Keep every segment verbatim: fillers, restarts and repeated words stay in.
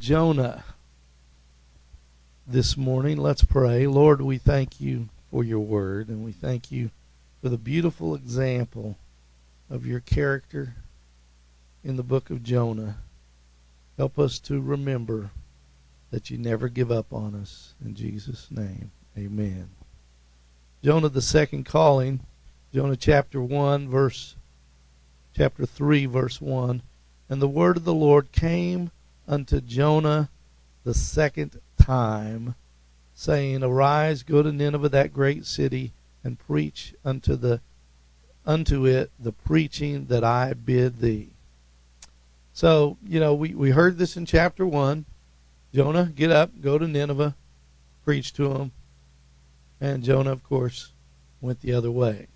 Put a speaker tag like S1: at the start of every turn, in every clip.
S1: Jonah this morning. Let's pray. Lord, we thank you for your word, and we thank you for the beautiful example of your character in the book of Jonah. Help us to remember that you never give up on us. In Jesus' name, amen. Jonah, the second calling, Jonah chapter one, verse, chapter three, verse one. And the word of the Lord came unto Jonah the second time, saying, Arise, go to Nineveh, that great city, and preach unto the unto it the preaching that I bid thee. So, you know, we, we heard this in chapter one. Jonah, get up, go to Nineveh, preach to them. And Jonah, of course, went the other way.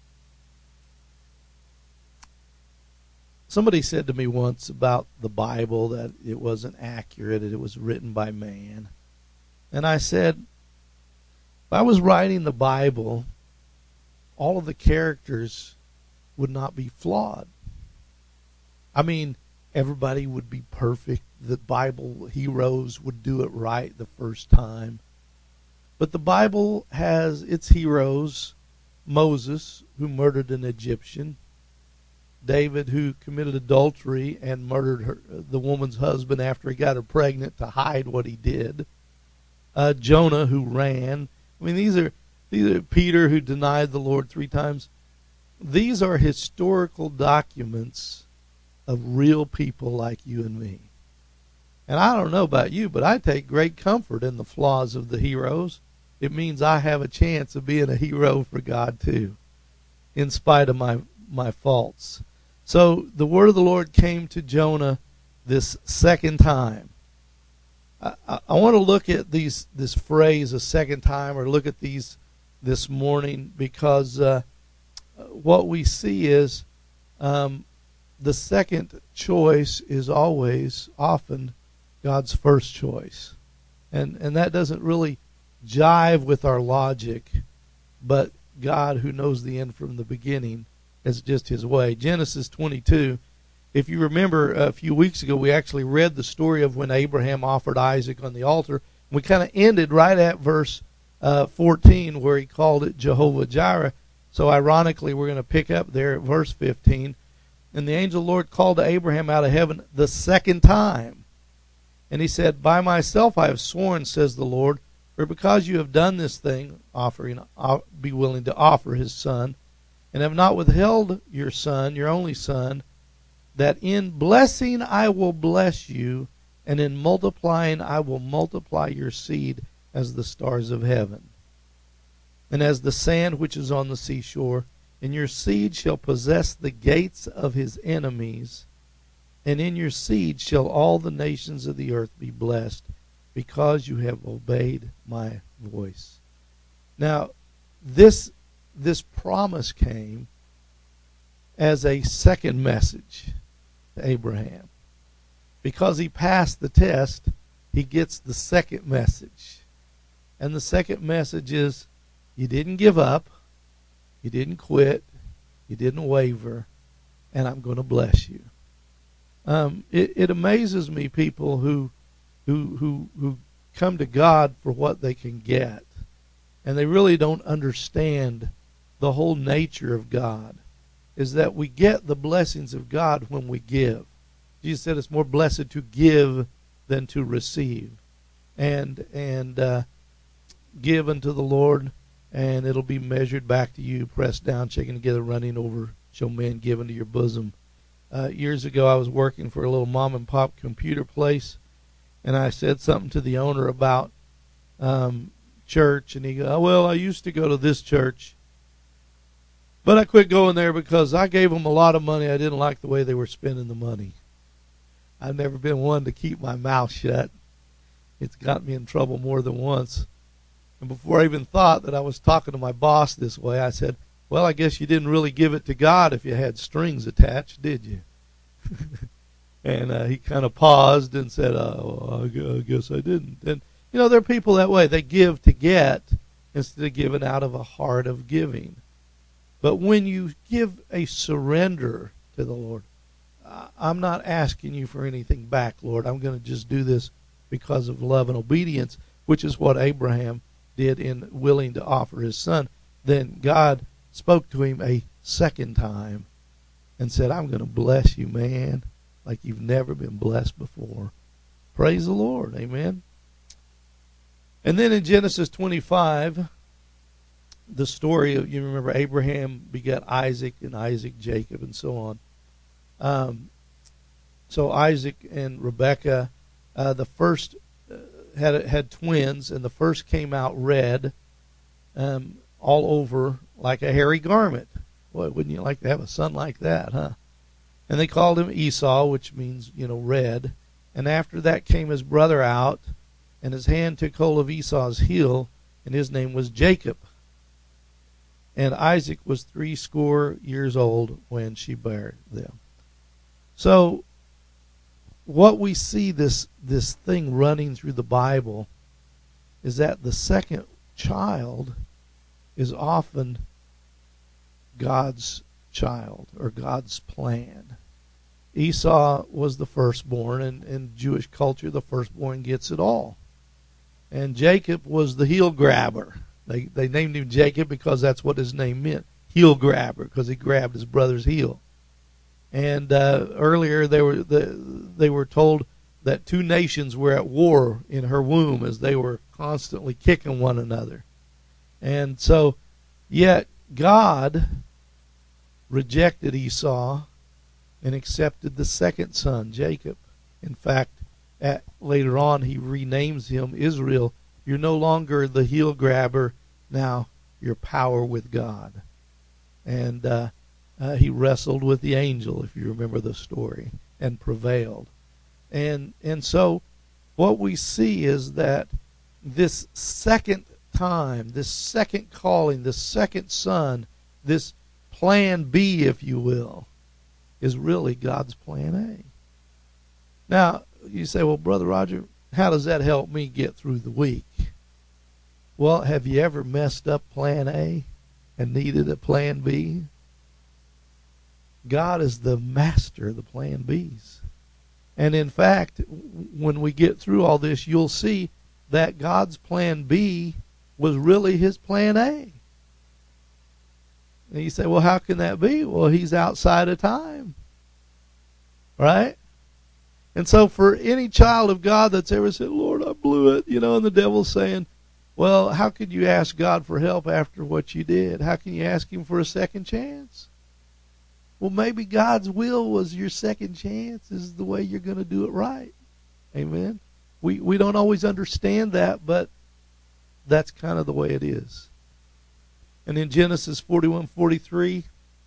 S1: Somebody said to me once about the Bible that it wasn't accurate, that it was written by man. And I said, if I was writing the Bible, all of the characters would not be flawed. I mean, everybody would be perfect. The Bible heroes would do it right the first time. But the Bible has its heroes, Moses, who murdered an Egyptian, David, who committed adultery and murdered her, the woman's husband after he got her pregnant to hide what he did, uh, Jonah, who ran. I mean, these are, these are Peter, who denied the Lord three times. These are historical documents of real people like you and me. And I don't know about you, but I take great comfort in the flaws of the heroes. It means I have a chance of being a hero for God too, in spite of my, my faults. So the word of the Lord came to Jonah this second time. I, I, I want to look at these this phrase a second time, or look at these this morning, because uh, what we see is um, the second choice is always, often, God's first choice. And and that doesn't really jive with our logic, but God, who knows the end from the beginning, is just his way. Genesis twenty-two, if you remember a few weeks ago, we actually read the story of when Abraham offered Isaac on the altar. We kind of ended right at verse uh, fourteen, where he called it Jehovah Jireh. So ironically, we're going to pick up there at verse fifteen. And the angel of the Lord called to Abraham out of heaven the second time. And he said, By myself I have sworn, says the Lord, for because you have done this thing, offering, be willing to offer his son, and have not withheld your son, your only son, that in blessing I will bless you, and in multiplying I will multiply your seed as the stars of heaven, and as the sand which is on the seashore. And your seed shall possess the gates of his enemies, and in your seed shall all the nations of the earth be blessed, because you have obeyed my voice. Now, this this promise came as a second message to Abraham. Because he passed the test, he gets the second message. And the second message is, you didn't give up, you didn't quit, you didn't waver, and I'm going to bless you. Um, it, it amazes me, people who, who who who come to God for what they can get, and they really don't understand the whole nature of God. Is that we get the blessings of God when we give. Jesus said it's more blessed to give than to receive, and and uh, give unto the Lord, and it'll be measured back to you, pressed down, shaken together, running over, shall men give into your bosom. Uh, years ago, I was working for a little mom-and-pop computer place, and I said something to the owner about um, church, and he goes, oh, well, I used to go to this church, but I quit going there because I gave them a lot of money. I didn't like the way they were spending the money. I've never been one to keep my mouth shut. It's got me in trouble more than once. And before I even thought that I was talking to my boss this way, I said, well, I guess you didn't really give it to God if you had strings attached, did you? And uh, he kind of paused and said, oh, I guess I didn't. And, you know, there are people that way. They give to get instead of giving out of a heart of giving. But when you give a surrender to the Lord, I'm not asking you for anything back, Lord. I'm going to just do this because of love and obedience, which is what Abraham did in willing to offer his son. Then God spoke to him a second time and said, I'm going to bless you, man, like you've never been blessed before. Praise the Lord. Amen. And then in Genesis twenty-five, the story of, you remember Abraham begat Isaac, and Isaac Jacob, and so on. Um, so Isaac and Rebekah, uh, the first uh, had had twins, and the first came out red, um, all over like a hairy garment. Boy, wouldn't you like to have a son like that, huh? And they called him Esau, which means, you know, red. And after that came his brother out, and his hand took hold of Esau's heel, and his name was Jacob. And Isaac was threescore years old when she bare them. So what we see, this this thing running through the Bible, is that the second child is often God's child or God's plan. Esau was the firstborn, and in Jewish culture, the firstborn gets it all. And Jacob was the heel grabber. They they named him Jacob because that's what his name meant, heel grabber, because he grabbed his brother's heel. And uh, earlier they were the, they were told that two nations were at war in her womb as they were constantly kicking one another. And so, yet God rejected Esau and accepted the second son, Jacob. In fact, at, later on he renames him Israel. You're no longer the heel grabber, now you're power with God. And uh, uh, he wrestled with the angel, if you remember the story, and prevailed. And and so what we see is that this second time, this second calling, this second son, this plan B, if you will, is really God's plan A. Now, you say, well, Brother Roger, how does that help me get through the week? Well, have you ever messed up plan A and needed a plan B? God is the master of the plan B's. And in fact, when we get through all this, you'll see that God's plan B was really his plan A. And you say, well, how can that be? Well, he's outside of time. Right? And so for any child of God that's ever said, Lord, I blew it, you know, and the devil's saying, well, how could you ask God for help after what you did? How can you ask him for a second chance? Well, maybe God's will was your second chance is the way you're going to do it right. Amen? We we don't always understand that, but that's kind of the way it is. And in Genesis forty-one forty-three,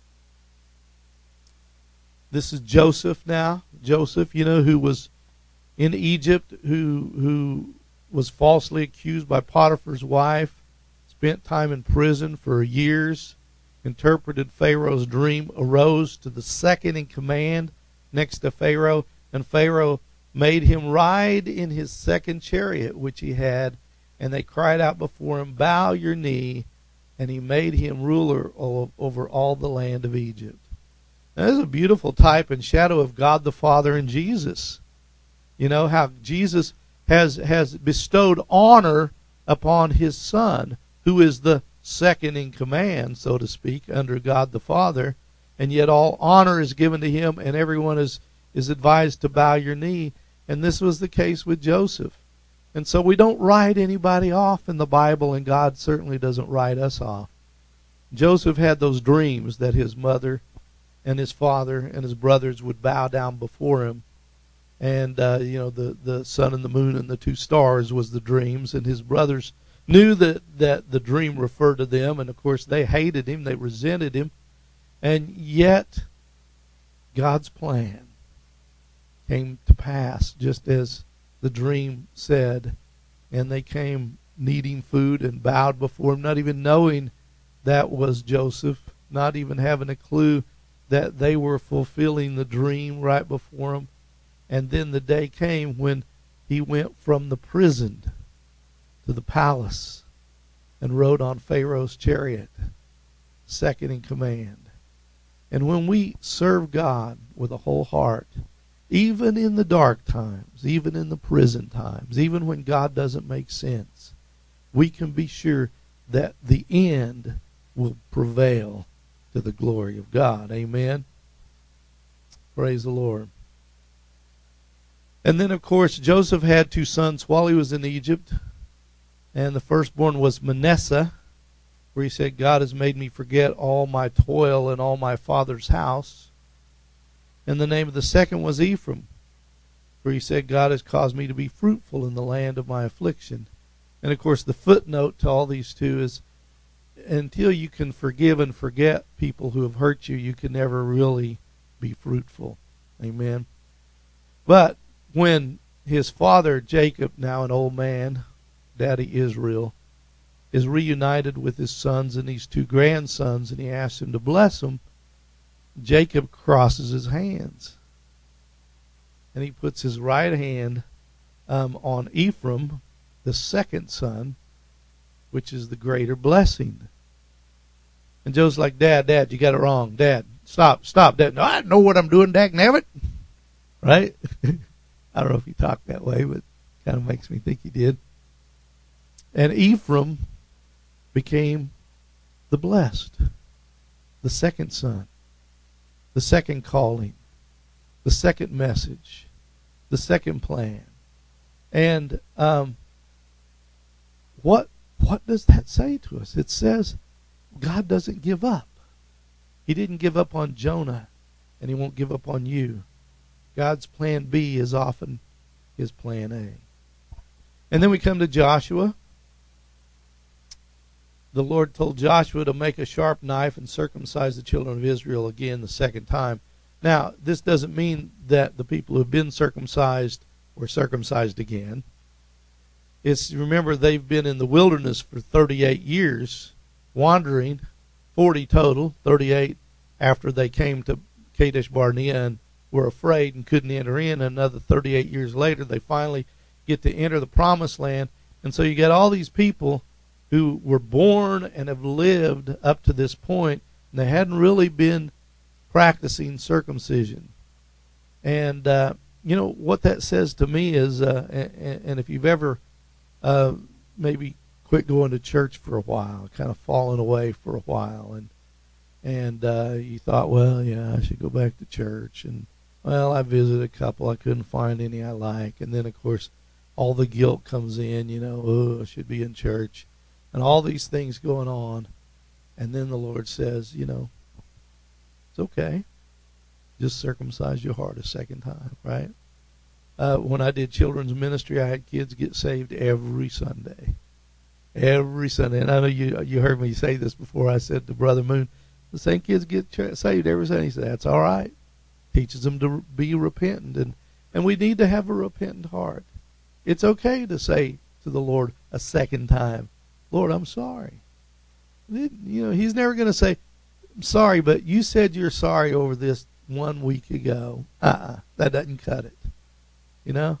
S1: this is Joseph now. Joseph, you know, who was in Egypt, who who was falsely accused by Potiphar's wife, spent time in prison for years, interpreted Pharaoh's dream, arose to the second in command next to Pharaoh, and Pharaoh made him ride in his second chariot which he had, and they cried out before him, bow your knee, and he made him ruler over all the land of Egypt. Now, this is a beautiful type and shadow of God the Father and Jesus. You know, how Jesus has has bestowed honor upon his Son, who is the second in command, so to speak, under God the Father, and yet all honor is given to him, and everyone is, is advised to bow your knee. And this was the case with Joseph. And so we don't write anybody off in the Bible, and God certainly doesn't write us off. Joseph had those dreams that his mother and his father and his brothers would bow down before him. And, uh, you know, the, the sun and the moon and the two stars was the dreams. And his brothers knew that, that the dream referred to them. And, of course, they hated him. They resented him. And yet, God's plan came to pass just as the dream said. And they came needing food and bowed before him, not even knowing that was Joseph, not even having a clue that they were fulfilling the dream right before him. And then the day came when he went from the prison to the palace and rode on Pharaoh's chariot, second in command. And when we serve God with a whole heart, even in the dark times, even in the prison times, even when God doesn't make sense, we can be sure that the end will prevail to the glory of God. Amen. Praise the Lord. And then, of course, Joseph had two sons while he was in Egypt. And the firstborn was Manasseh, where he said, God has made me forget all my toil and all my father's house. And the name of the second was Ephraim, where he said, God has caused me to be fruitful in the land of my affliction. And, of course, the footnote to all these two is, until you can forgive and forget people who have hurt you, you can never really be fruitful. Amen. But when his father, Jacob, now an old man, Daddy Israel, is reunited with his sons and these two grandsons, and he asks him to bless them, Jacob crosses his hands. And he puts his right hand um, on Ephraim, the second son, which is the greater blessing. And Joe's like, Dad, Dad, you got it wrong. Dad, stop, stop, Dad. No, I know what I'm doing, dag nabbit. Right? I don't know if he talked that way, but kind of makes me think he did. And Ephraim became the blessed, the second son, the second calling, the second message, the second plan. And um, what what does that say to us? It says God doesn't give up. He didn't give up on Jonah, and he won't give up on you. God's plan B is often his plan A. And then we come to Joshua. The Lord told Joshua to make a sharp knife and circumcise the children of Israel again the second time. Now, this doesn't mean that the people who have been circumcised were circumcised again. It's, remember, they've been in the wilderness for thirty-eight years, wandering, forty total, thirty-eight after they came to Kadesh Barnea and were afraid and couldn't enter in. Another thirty-eight years later, they finally get to enter the promised land. And so you got all these people who were born and have lived up to this point, and they hadn't really been practicing circumcision. And, uh, you know, what that says to me is, uh, and, and if you've ever uh, maybe quit going to church for a while, kind of fallen away for a while, and and uh, you thought, well, yeah, I should go back to church. And, well, I visited a couple. I couldn't find any I like. And then, of course, all the guilt comes in, you know, oh, I should be in church. And all these things going on. And then the Lord says, you know, it's okay. Just circumcise your heart a second time, right? Uh, when I did children's ministry, I had kids get saved every Sunday. Every Sunday. And I know you you heard me say this before. I said to Brother Moon, the same kids get ch- saved every Sunday. He said, that's all right. Teaches them to be repentant. And, and we need to have a repentant heart. It's okay to say to the Lord a second time, Lord, I'm sorry. You know, he's never going to say, I'm sorry, but you said you're sorry over this one week ago. Uh-uh, that doesn't cut it. You know?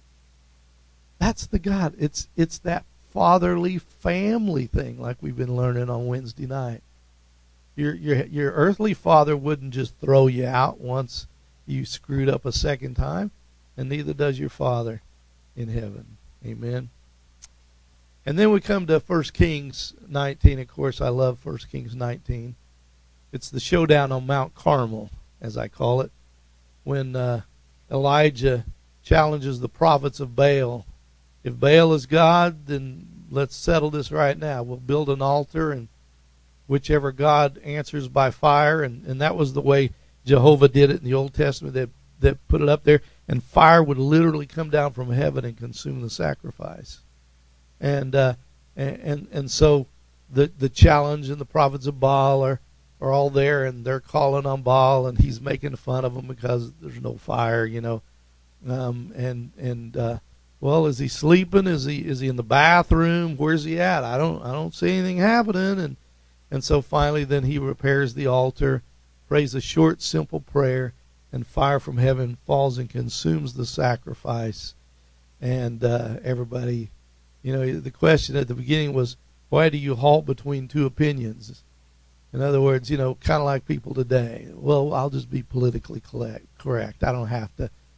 S1: That's the God. It's it's that fatherly family thing like we've been learning on Wednesday night. Your your your earthly father wouldn't just throw you out once you screwed up a second time, and neither does your Father in heaven. Amen. And then we come to First Kings nineteen. Of course, I love First Kings nineteen. It's the showdown on Mount Carmel, as I call it, when uh, Elijah challenges the prophets of Baal. If Baal is God, then let's settle this right now. We'll build an altar, and whichever God answers by fire, and, and that was the way Jehovah did it in the Old Testament. That that put it up there, and fire would literally come down from heaven and consume the sacrifice. And uh, and, and and so the the challenge and the prophets of Baal are, are all there, and they're calling on Baal, and he's making fun of them because there's no fire, you know. Um, and and uh, well, is he sleeping? Is he is he in the bathroom? Where's he at? I don't I don't see anything happening. And and so finally, then he repairs the altar, prays a short, simple prayer, and fire from heaven falls and consumes the sacrifice. And uh, everybody, you know, the question at the beginning was, why do you halt between two opinions? In other words, you know, kind of like people today. Well, I'll just be politically correct. I don't have to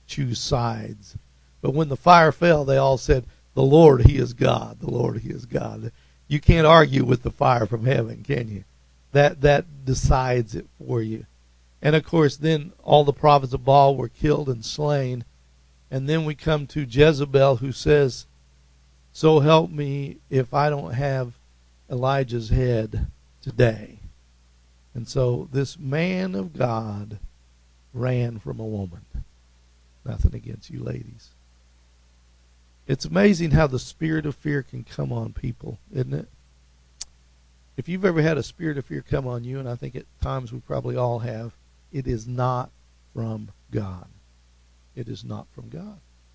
S1: choose sides. But when the fire fell, they all said, the Lord, He is God. The Lord, He is God. You can't argue with the fire from heaven, can you? That that decides it for you. And, of course, then all the prophets of Baal were killed and slain. And then we come to Jezebel, who says, so help me if I don't have Elijah's head today. And so this man of God ran from a woman. Nothing against you ladies. It's amazing how the spirit of fear can come on people, isn't it? If you've ever had a spirit of fear come on you, and I think at times we probably all have, it is not from God. It is not from God.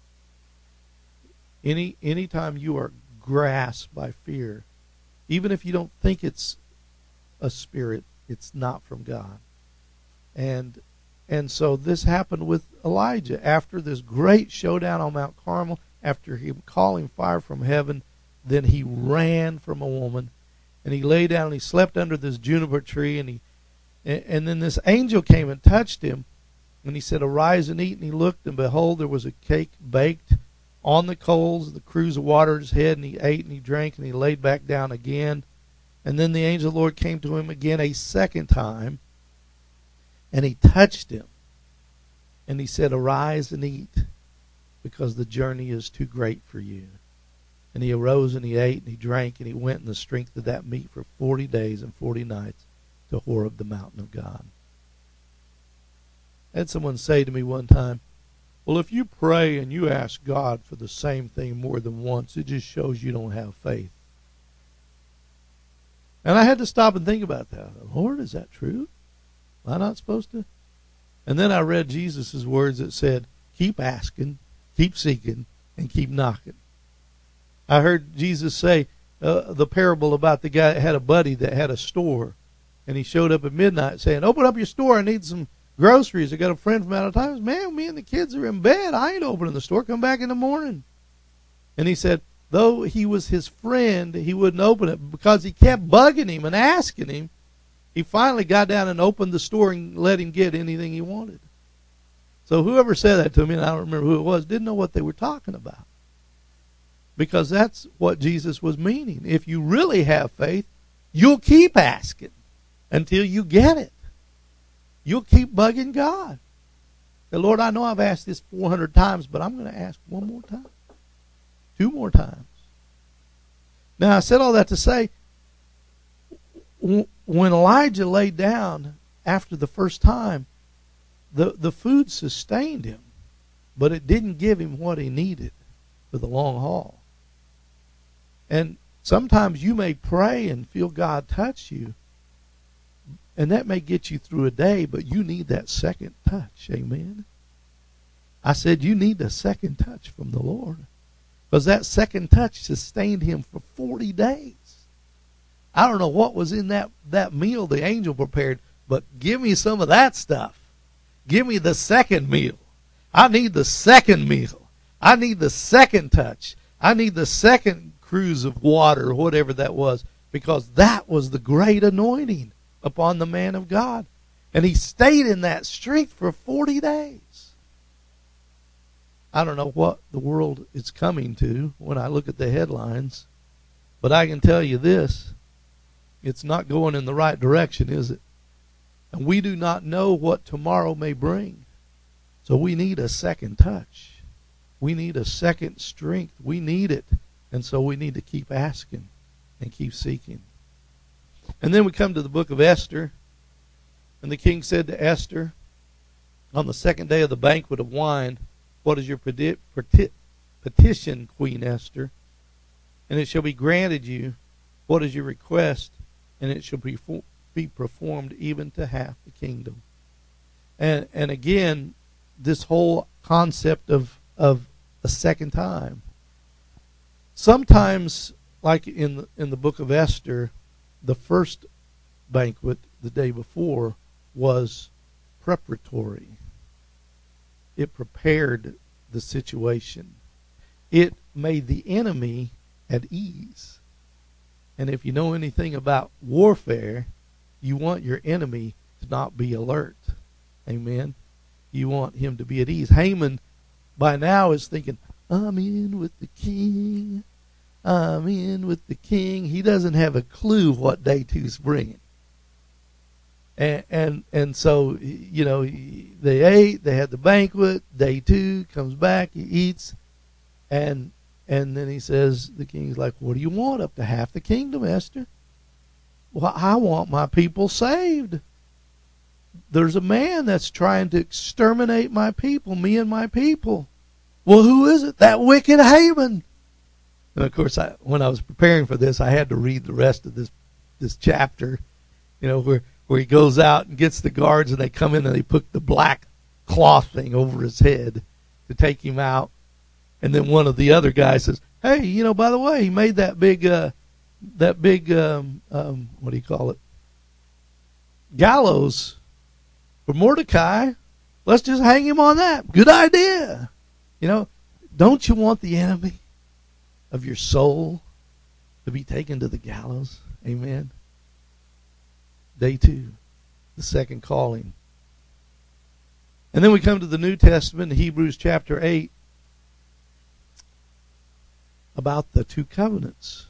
S1: Any anytime you are grasped by fear, even if you don't think it's a spirit, it's not from God. And and so this happened with Elijah. After this great showdown on Mount Carmel, after him calling fire from heaven, then he ran from a woman, and he lay down and he slept under this juniper tree, and he and, and then this angel came and touched him, and he said, arise and eat. And he looked, and behold, there was a cake baked on the coals, the cruse of water at his head, and he ate and he drank, and he laid back down again. And then the angel of the Lord came to him again a second time, and he touched him, and he said, arise and eat, because the journey is too great for you. And he arose and he ate and he drank, and he went in the strength of that meat for forty days and forty nights to Horeb, the mountain of God. I had someone say to me one time, well, if you pray and you ask God for the same thing more than once, it just shows you don't have faith. And I had to stop and think about that. Lord, is that true? Am I not supposed to? And then I read Jesus' words that said, keep asking, keep seeking, and keep knocking. I heard Jesus say uh, the parable about the guy that had a buddy that had a store, and he showed up at midnight saying, open up your store, I need some groceries. I got a friend from out of town. Man, me and the kids are in bed. I ain't opening the store. Come back in the morning. And he said, though he was his friend, he wouldn't open it because he kept bugging him and asking him. He finally got down and opened the store and let him get anything he wanted. So whoever said that to me, and I don't remember who it was, didn't know what they were talking about. Because that's what Jesus was meaning. If you really have faith, you'll keep asking until you get it. You'll keep bugging God. Say, Lord, I know I've asked this four hundred times, but I'm going to ask one more time. Two more times. Now, I said all that to say, when Elijah laid down after the first time, the, the food sustained him, but it didn't give him what he needed for the long haul. And sometimes you may pray and feel God touch you, and that may get you through a day, but you need that second touch. Amen? I said you need a second touch from the Lord. Because that second touch sustained him for forty days. I don't know what was in that, that meal the angel prepared, but give me some of that stuff. Give me the second meal. I need the second meal. I need the second touch. I need the second cruse of water, or whatever that was, because that was the great anointing upon the man of God. And he stayed in that strength for forty days. I don't know what the world is coming to when I look at the headlines, but I can tell you this, it's not going in the right direction, is it? And we do not know what tomorrow may bring. So we need a second touch. We need a second strength. We need it. And so we need to keep asking and keep seeking. And then we come to the book of Esther. And the king said to Esther, on the second day of the banquet of wine, what is your peti- peti- petition, Queen Esther? And it shall be granted you. What is your request? And it shall be, for- be performed even to half the kingdom. And and again, this whole concept of, of a second time. Sometimes, like in the, in the book of Esther, the first banquet the day before was preparatory. It prepared the situation. It made the enemy at ease. And if you know anything about warfare, you want your enemy to not be alert. Amen. You want him to be at ease. Haman by now is thinking, I'm in with the king. I'm in with the king. He doesn't have a clue what day two's bringing. And, and and so, you know, they ate, they had the banquet, day two, comes back, he eats, and and then he says, the king's like, what do you want? Up to half the kingdom, Esther. Well, I want my people saved. There's a man that's trying to exterminate my people, me and my people. Well, who is it? That wicked Haman. And of course, I, when I was preparing for this, I had to read the rest of this this chapter, you know, where, where he goes out and gets the guards, and they come in and they put the black cloth thing over his head to take him out. And then one of the other guys says, hey, you know, by the way, he made that big, uh, that big, um, um, what do you call it, gallows for Mordecai. Let's just hang him on that. Good idea. You know, don't you want the enemy of your soul to be taken to the gallows? Amen. Day two, the second calling. And then we come to the New Testament, Hebrews chapter eight, about the two covenants.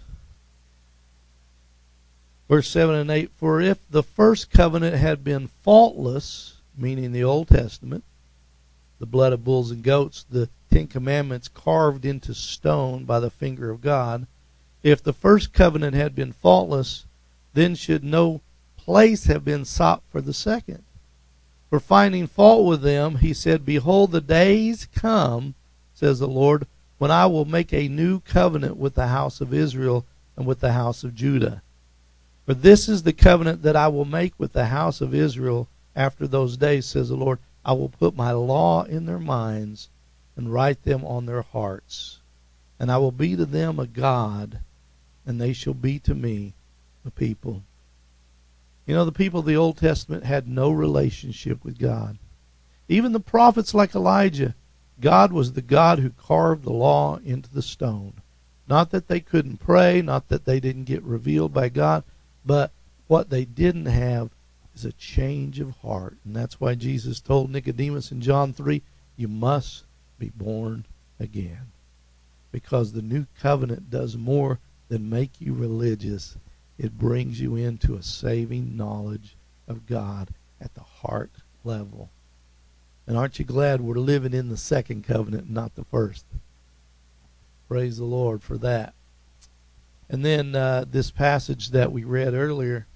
S1: Verse seven and eight, for if the first covenant had been faultless, meaning the Old Testament, the blood of bulls and goats, the Ten Commandments carved into stone by the finger of God, if the first covenant had been faultless, then should no place have been sought for the second. For finding fault with them, he said, behold, the days come, says the Lord, when I will make a new covenant with the house of Israel and with the house of Judah. For this is the covenant that I will make with the house of Israel after those days, says the Lord. I will put my law in their minds and write them on their hearts. And I will be to them a God, and they shall be to me a people. You know, the people of the Old Testament had no relationship with God. Even the prophets like Elijah, God was the God who carved the law into the stone. Not that they couldn't pray, not that they didn't get revealed by God, but what they didn't have is a change of heart. And that's why Jesus told Nicodemus in John three, you must be born again. Because the new covenant does more than make you religious. It brings you into a saving knowledge of God at the heart level. And aren't you glad we're living in the second covenant, not the first? Praise the Lord for that. And then uh, this passage that we read earlier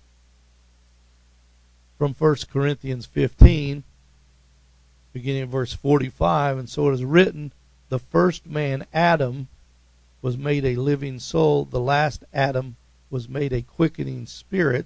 S1: from First Corinthians fifteen, beginning in verse forty-five, and so it is written, the first man, Adam, was made a living soul. The last Adam was made a quickening spirit.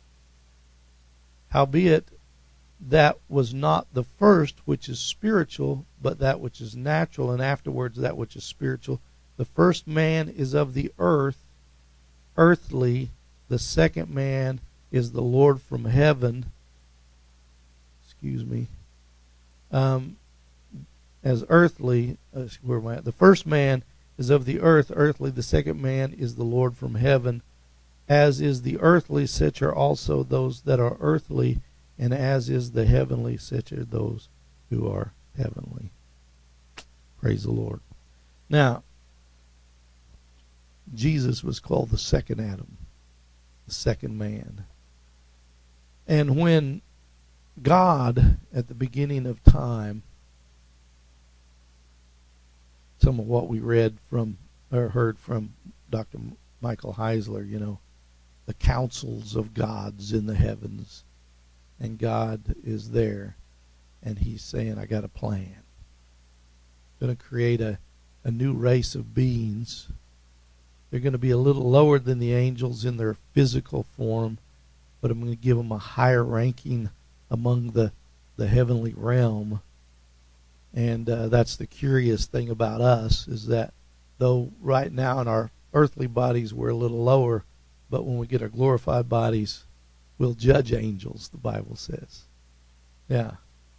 S1: Howbeit, that was not the first which is spiritual, but that which is natural, and afterwards that which is spiritual. The first man is of the earth, earthly. The second man is the Lord from heaven. Excuse me. Um, as earthly, uh, where am I at? The first man is of the earth, earthly. The second man is the Lord from heaven. As is the earthly, such are also those that are earthly, and as is the heavenly, such are those who are heavenly. Praise the Lord. Now, Jesus was called the second Adam, the second man. And when God, at the beginning of time, some of what we read from, or heard from Doctor Michael Heisler, you know, the councils of gods in the heavens. And God is there, and he's saying, I got a plan. I'm going to create a, a new race of beings. They're going to be a little lower than the angels in their physical form, but I'm going to give them a higher ranking among the, the heavenly realm. And uh, that's the curious thing about us, is that though right now in our earthly bodies we're a little lower, but when we get our glorified bodies, we'll judge angels, the Bible says. Yeah.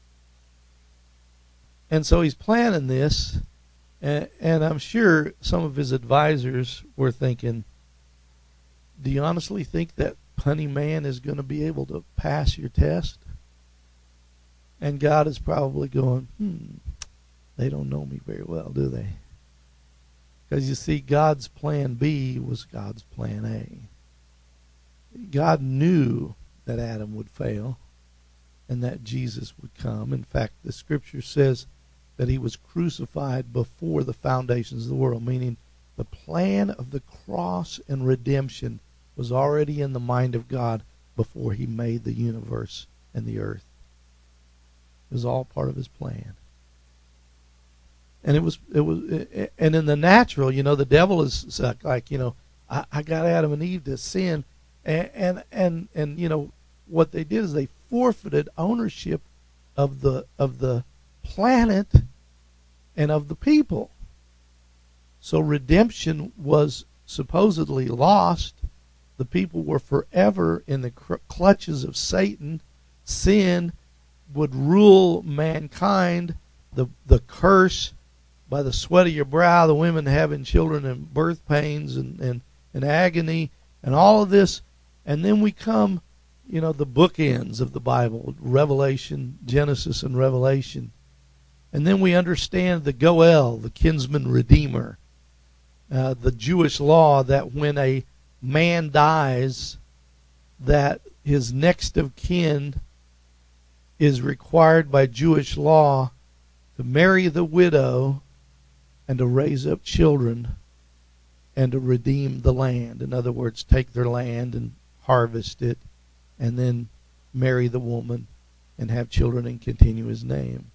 S1: And so he's planning this, and, and I'm sure some of his advisors were thinking, do you honestly think that punny man is going to be able to pass your test? And God is probably going, hmm, They don't know me very well, do they? Because you see, God's plan B was God's plan A. God knew that Adam would fail and that Jesus would come. In fact, the scripture says that he was crucified before the foundations of the world, meaning the plan of the cross and redemption was already in the mind of God before he made the universe and the earth. It was all part of his plan. And it was, it was, and in the natural, you know, the devil is like, you know, I, I got Adam and Eve to sin, and, and and and you know what they did is they forfeited ownership of the of the planet and of the people. So redemption was supposedly lost. The people were forever in the clutches of Satan. Sin would rule mankind. The the curse by the sweat of your brow, the women having children and birth pains and, and, and agony and all of this. And then we come, you know, the bookends of the Bible, Revelation, Genesis and Revelation. And then we understand the Goel, the kinsman redeemer, uh, the Jewish law that when a man dies, that his next of kin is required by Jewish law to marry the widow and to raise up children and to redeem the land. In other words, take their land and harvest it and then marry the woman and have children and continue his name.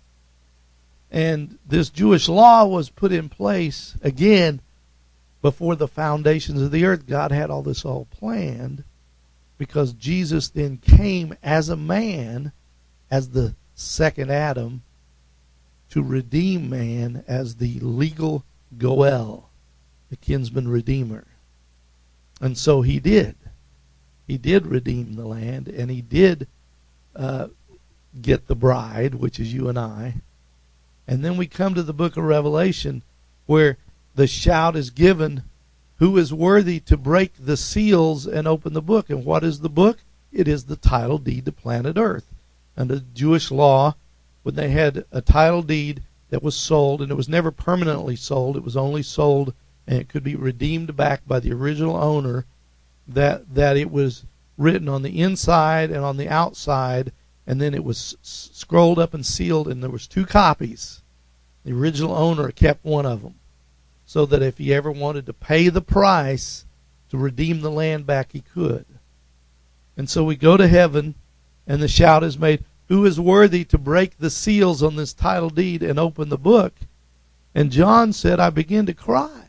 S1: And this Jewish law was put in place, again, before the foundations of the earth. God had all this all planned because Jesus then came as a man, as the second Adam, to redeem man as the legal Goel, the kinsman redeemer. And so he did. He did redeem the land, and he did uh, get the bride, which is you and I. And then we come to the book of Revelation, where the shout is given, who is worthy to break the seals and open the book? And what is the book? It is the title deed to planet Earth. Under Jewish law, when they had a title deed that was sold, and it was never permanently sold, it was only sold and it could be redeemed back by the original owner, that that it was written on the inside and on the outside, and then it was s- scrolled up and sealed, and there was two copies. The original owner kept one of them, so that if he ever wanted to pay the price to redeem the land back, he could. And so we go to heaven, and the shout is made, who is worthy to break the seals on this title deed and open the book? And John said, I began to cry.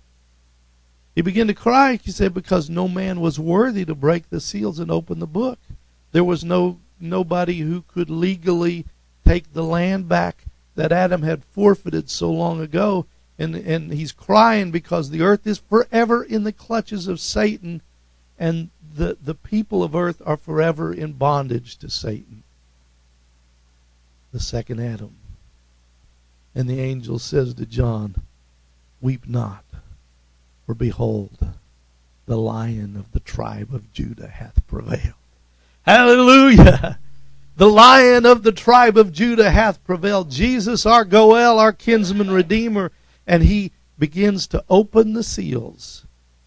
S1: He began to cry, he said, because no man was worthy to break the seals and open the book. There was no nobody who could legally take the land back that Adam had forfeited so long ago. And, and he's crying because the earth is forever in the clutches of Satan, and the, the people of earth are forever in bondage to Satan, the second Adam. And the angel says to John, weep not, for behold, the Lion of the tribe of Judah hath prevailed. Hallelujah! The Lion of the tribe of Judah hath prevailed. Jesus, our Goel, our kinsman redeemer, and he begins to open the seals.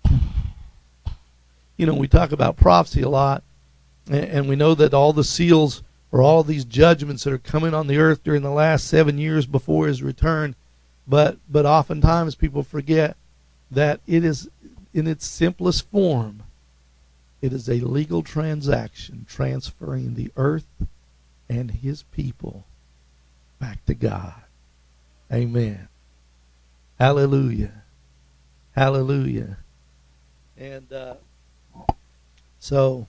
S1: You know, we talk about prophecy a lot, and we know that all the seals or all these judgments that are coming on the earth during the last seven years before his return. But but oftentimes people forget that it is, in its simplest form, it is a legal transaction transferring the earth and his people back to God. Amen. Hallelujah. Hallelujah. And uh, so,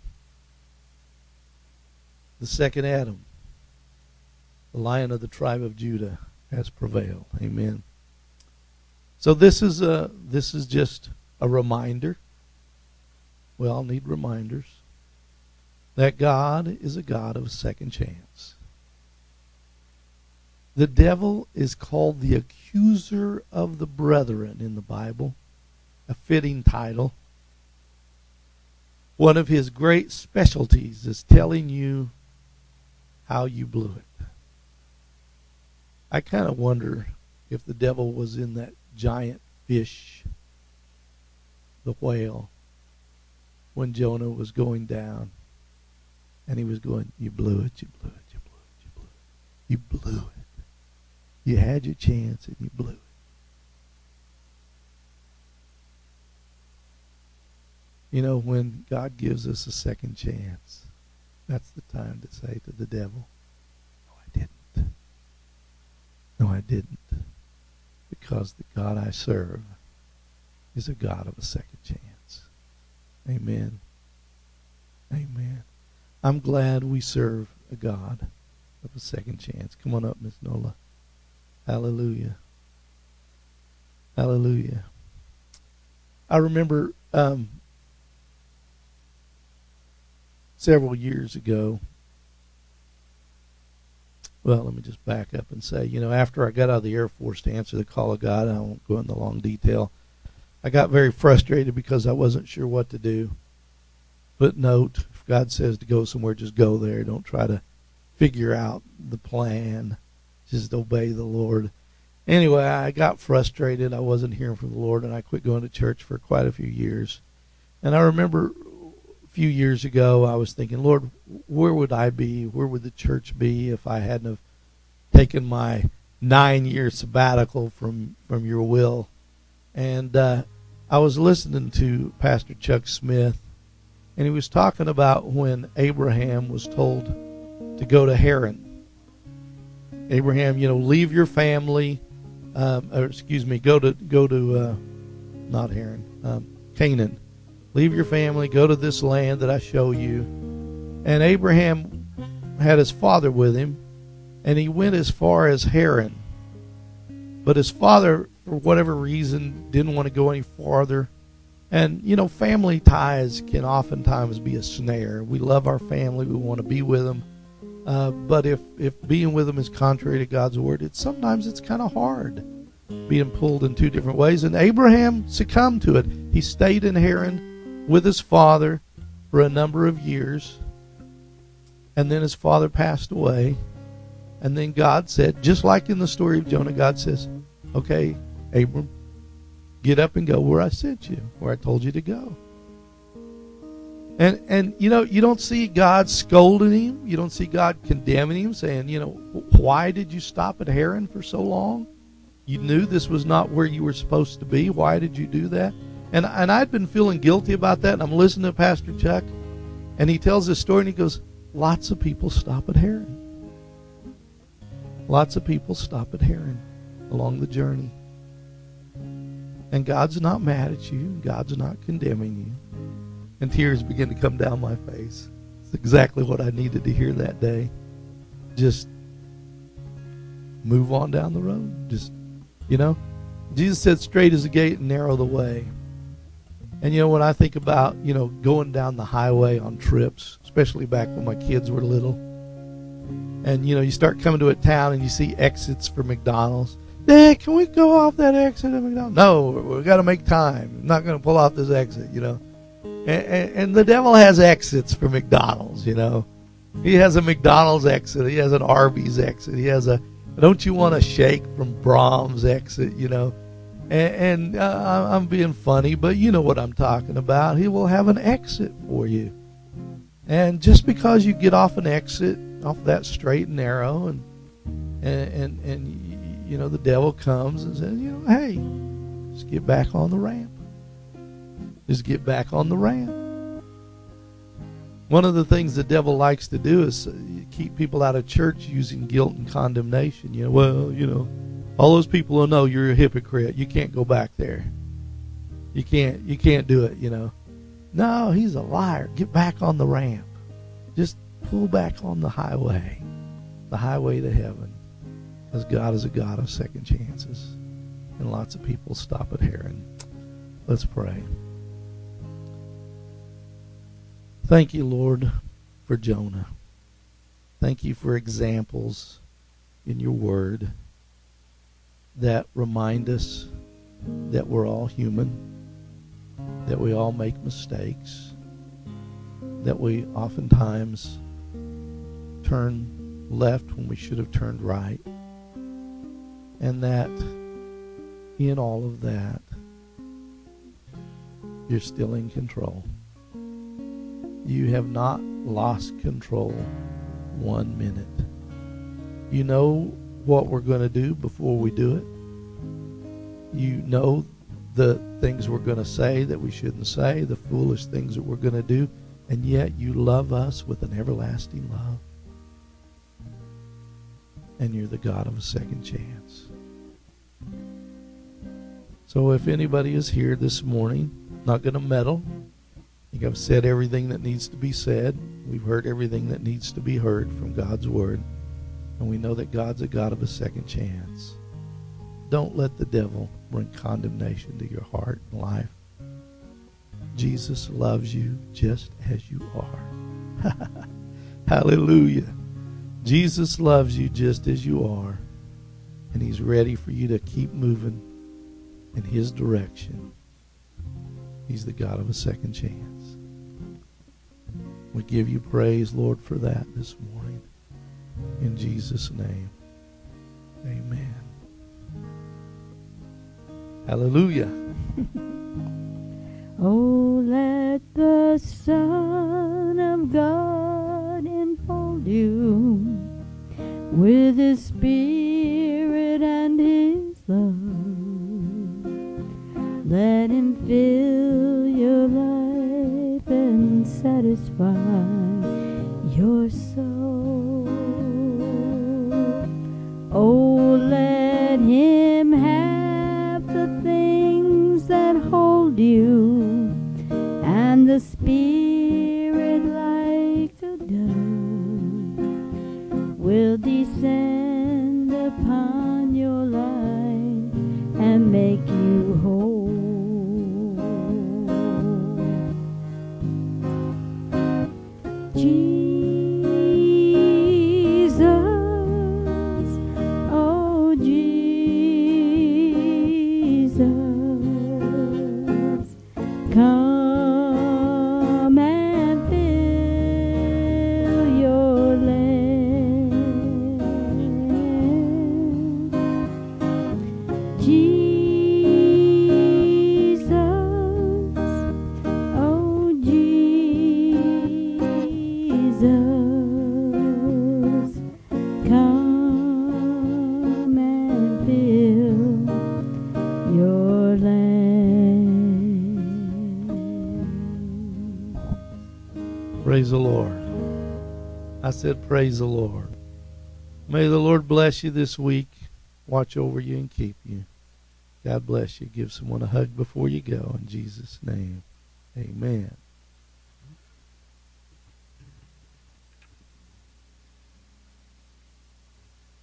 S1: the second Adam, the Lion of the tribe of Judah, has prevailed. Amen. So this is a this is just a reminder. We all need reminders that God is a God of a second chance. The devil is called the accuser of the brethren in the Bible, a fitting title. One of his great specialties is telling you how you blew it. I kind of wonder if the devil was in that giant fish, the whale, when Jonah was going down, and he was going, you blew it, you blew it, you blew it, you blew it. You blew it. You had your chance and you blew it. You know, when God gives us a second chance, that's the time to say to the devil, no, I didn't. No, I didn't. Because the God I serve is a God of a second chance. Amen. Amen. I'm glad we serve a God of a second chance. Come on up, Miss Nola. Hallelujah. Hallelujah. I remember um, several years ago, well, let me just back up and say, you know, after I got out of the Air Force to answer the call of God, I won't go into long detail, I got very frustrated because I wasn't sure what to do. Footnote, if God says to go somewhere, just go there. Don't try to figure out the plan. Just obey the Lord. Anyway, I got frustrated. I wasn't hearing from the Lord, and I quit going to church for quite a few years. And I remember a few years ago, I was thinking, Lord, where would I be? Where would the church be if I hadn't have taken my nine-year sabbatical from, from your will? And uh, I was listening to Pastor Chuck Smith, and he was talking about when Abraham was told to go to Haran. Abraham, you know, leave your family, um, or excuse me, go to go to uh, not Haran, um, Canaan. Leave your family, go to this land that I show you. And Abraham had his father with him, and he went as far as Haran. But his father, for whatever reason, didn't want to go any farther. And, you know, family ties can oftentimes be a snare. We love our family. We want to be with them. Uh, but if, if being with them is contrary to God's word, it's sometimes it's kind of hard being pulled in two different ways. And Abraham succumbed to it. He stayed in Haran with his father for a number of years. And then his father passed away. And then God said, just like in the story of Jonah, God says, okay, Abram, get up and go where I sent you, where I told you to go. And, and you know, you don't see God scolding him. You don't see God condemning him, saying, you know, why did you stop at Haran for so long? You knew this was not where you were supposed to be. Why did you do that? And, and I'd been feeling guilty about that, and I'm listening to Pastor Chuck, and he tells this story, and he goes, lots of people stop at Haran. Lots of people stop at Haran along the journey. And God's not mad at you. God's not condemning you. And tears begin to come down my face. It's exactly what I needed to hear that day. Just move on down the road. Just, you know, Jesus said straight is the gate and narrow the way. And, you know, when I think about, you know, going down the highway on trips, especially back when my kids were little, and, you know, you start coming to a town and you see exits for McDonald's. Dad, can we go off that exit at McDonald's? No, we've got to make time. I'm not going to pull off this exit, you know. And, and, and the devil has exits for McDonald's, you know. He has a McDonald's exit. He has an Arby's exit. He has a don't you want a shake from Brahms exit, you know. And, and uh, I'm being funny, but you know what I'm talking about. He will have an exit for you. And just because you get off an exit, off that straight and narrow, and and and, and you know, the devil comes and says, you know, hey, just get back on the ramp. Just get back on the ramp. One of the things the devil likes to do is keep people out of church using guilt and condemnation. You know, well, you know, all those people will know you're a hypocrite. You can't go back there. You can't. You can't do it. You know. No, he's a liar. Get back on the ramp. Just pull back on the highway, the highway to heaven. Because God is a God of second chances. And lots of people stop at Haran. Let's pray. Thank you, Lord, for Jonah. Thank you for examples in your word that remind us that we're all human, that we all make mistakes, that we oftentimes turn left when we should have turned right, and that in all of that, you're still in control. You have not lost control one minute. You know what we're going to do before we do it. You know the things we're going to say that we shouldn't say, the foolish things that we're going to do, and yet you love us with an everlasting love. And you're the God of a second chance. So if anybody is here this morning, not going to meddle, I think I've said everything that needs to be said. We've heard everything that needs to be heard from God's Word. And we know that God's a God of a second chance. Don't let the devil bring condemnation to your heart and life. Jesus loves you just as you are. Hallelujah. Jesus loves you just as you are. And He's ready for you to keep moving in His direction. He's the God of a second chance. We give you praise, Lord, for that this morning. In Jesus' name, amen. Hallelujah.
S2: Oh, let the Son of God enfold you with His Spirit and His love. Let Him fill your life and satisfy your soul. Oh, let Him have the things that hold you, and the Spirit like a dove will descend upon your life and make you whole. Jesus, oh Jesus, come and fill your land. Jesus, oh Jesus, come and fill your land.
S1: Praise the Lord. I said praise the Lord. May the Lord bless you this week, watch over you and keep you. God bless you. Give someone a hug before you go in Jesus' name. Amen.